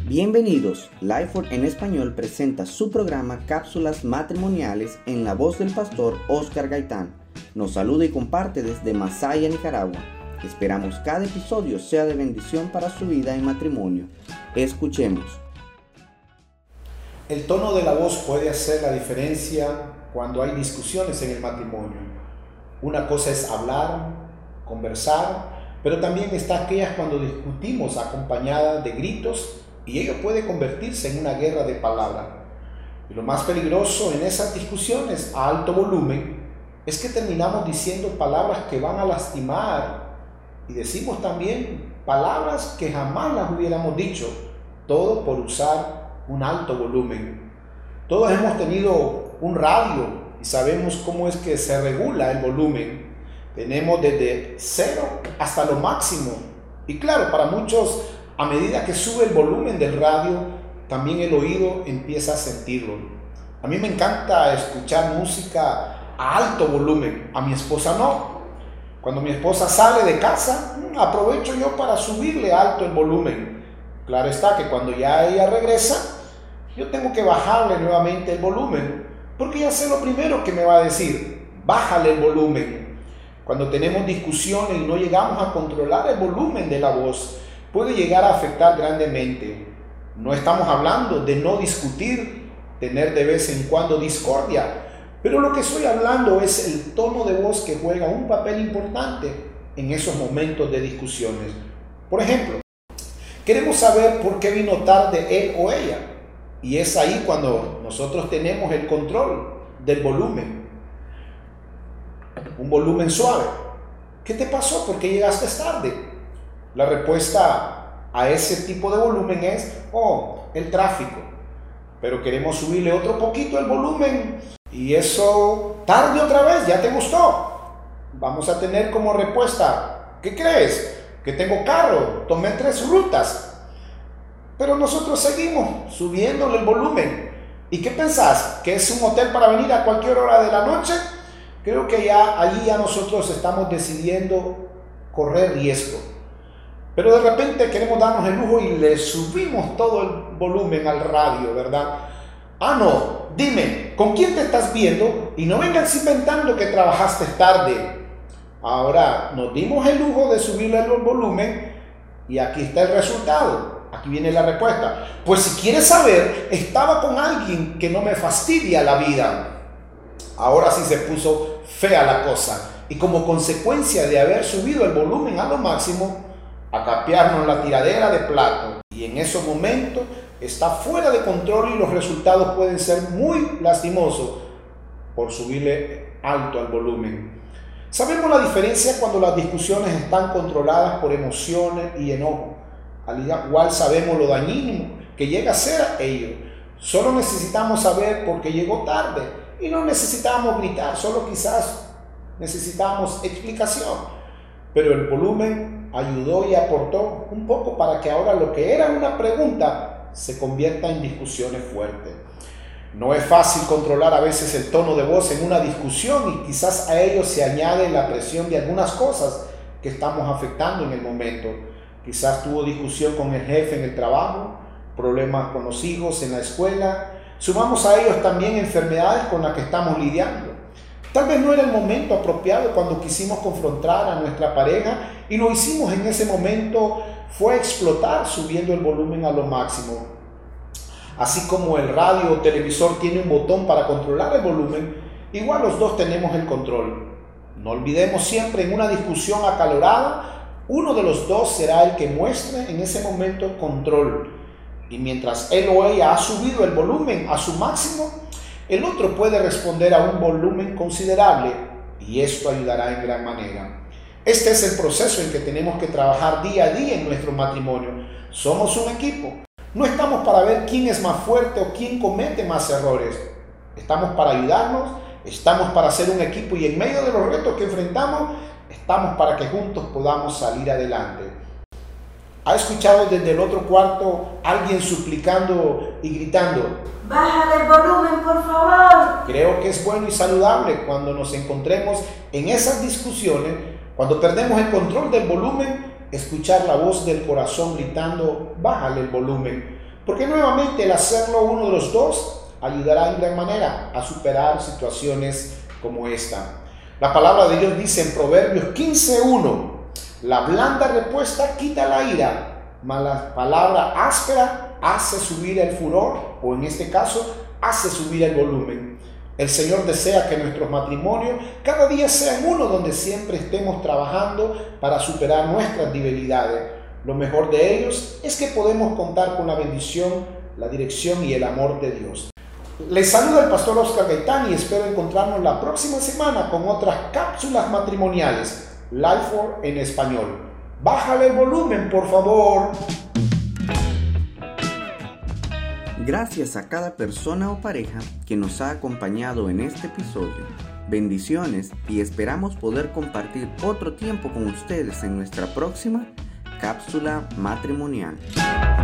Bienvenidos, Lifeford en Español presenta su programa Cápsulas Matrimoniales en la voz del pastor Oscar Gaitán. Nos saluda y comparte desde Masaya, Nicaragua. Esperamos cada episodio sea de bendición para su vida y matrimonio. Escuchemos. El tono de la voz puede hacer la diferencia cuando hay discusiones en el matrimonio. Una cosa es hablar, conversar, pero también está aquellas cuando discutimos acompañada de gritos y ello puede convertirse en una guerra de palabras. Y lo más peligroso en esas discusiones a alto volumen es que terminamos diciendo palabras que van a lastimar y decimos también palabras que jamás las hubiéramos dicho, todo por usar un alto volumen. Todos hemos tenido un radio y sabemos cómo es que se regula el volumen. Tenemos desde 0 hasta lo máximo. Y claro, para muchos, a medida que sube el volumen del radio, también el oído empieza a sentirlo. A mí me encanta escuchar música a alto volumen, a mi esposa no. Cuando mi esposa sale de casa, aprovecho yo para subirle alto el volumen. Claro está que cuando ya ella regresa, yo tengo que bajarle nuevamente el volumen, porque ya sé lo primero que me va a decir: bájale el volumen. Cuando tenemos discusiones y no llegamos a controlar el volumen de la voz, puede llegar a afectar grandemente. No estamos hablando de no discutir, tener de vez en cuando discordia, pero lo que estoy hablando es el tono de voz que juega un papel importante en esos momentos de discusiones. Por ejemplo, queremos saber por qué vino tarde él o ella, y es ahí cuando nosotros tenemos el control del volumen. Un volumen suave. ¿Qué te pasó? ¿Por qué llegaste tarde? La respuesta a ese tipo de volumen es: el tráfico. Pero queremos subirle otro poquito el volumen y eso, tarde otra vez, ya te gustó. Vamos a tener como respuesta: ¿qué crees? Que tengo carro, tomé 3 rutas. Pero nosotros seguimos subiéndole el volumen. ¿Y qué pensás? ¿Que es un hotel para venir a cualquier hora de la noche? Creo que allí ya nosotros estamos decidiendo correr riesgo. Pero de repente queremos darnos el lujo y le subimos todo el volumen al radio, ¿verdad? No, dime, ¿con quién te estás viendo? Y no vengas inventando que trabajaste tarde. Ahora nos dimos el lujo de subirle el volumen y aquí está el resultado. Aquí viene la respuesta. Pues si quieres saber, estaba con alguien que no me fastidia la vida. Ahora sí se puso fea la cosa. Y como consecuencia de haber subido el volumen a lo máximo, a capearnos la tiradera de plato. Y en esos momentos está fuera de control y los resultados pueden ser muy lastimosos por subirle alto al volumen. Sabemos la diferencia cuando las discusiones están controladas por emociones y enojo. Al igual sabemos lo dañino que llega a ser a ello. Solo necesitamos saber por qué llegó tarde y no necesitamos gritar, solo quizás necesitamos explicación. Pero el volumen ayudó y aportó un poco para que ahora lo que era una pregunta se convierta en discusiones fuertes. No es fácil controlar a veces el tono de voz en una discusión y quizás a ello se añade la presión de algunas cosas que estamos afectando en el momento. Quizás tuvo discusión con el jefe en el trabajo, problemas con los hijos en la escuela. Sumamos a ellos también enfermedades con las que estamos lidiando. Tal vez no era el momento apropiado cuando quisimos confrontar a nuestra pareja y lo hicimos en ese momento fue explotar subiendo el volumen a lo máximo. Así como el radio o televisor tiene un botón para controlar el volumen, igual los dos tenemos el control. No olvidemos siempre en una discusión acalorada, uno de los dos será el que muestre en ese momento control. Y mientras él o ella ha subido el volumen a su máximo, el otro puede responder a un volumen considerable y esto ayudará en gran manera. Este es el proceso en que tenemos que trabajar día a día en nuestro matrimonio. Somos un equipo. No estamos para ver quién es más fuerte o quién comete más errores. Estamos para ayudarnos, estamos para ser un equipo y en medio de los retos que enfrentamos, estamos para que juntos podamos salir adelante. ¿Ha escuchado desde el otro cuarto alguien suplicando y gritando: bájale el volumen, por favor? Creo que es bueno y saludable cuando nos encontremos en esas discusiones, cuando perdemos el control del volumen, escuchar la voz del corazón gritando: bájale el volumen. Porque nuevamente el hacerlo uno de los dos ayudará en gran manera a superar situaciones como esta. La palabra de Dios dice en Proverbios 15:1, la blanda respuesta quita la ira, mas la palabra áspera hace subir el furor, o en este caso, hace subir el volumen. El Señor desea que nuestros matrimonios cada día sean uno donde siempre estemos trabajando para superar nuestras debilidades. Lo mejor de ellos es que podemos contar con la bendición, la dirección y el amor de Dios. Les saluda el pastor Oscar Gaitán y espero encontrarnos la próxima semana con otras cápsulas matrimoniales. Life for en español. Bájale el volumen, por favor. Gracias a cada persona o pareja que nos ha acompañado en este episodio. Bendiciones y esperamos poder compartir otro tiempo con ustedes en nuestra próxima cápsula matrimonial.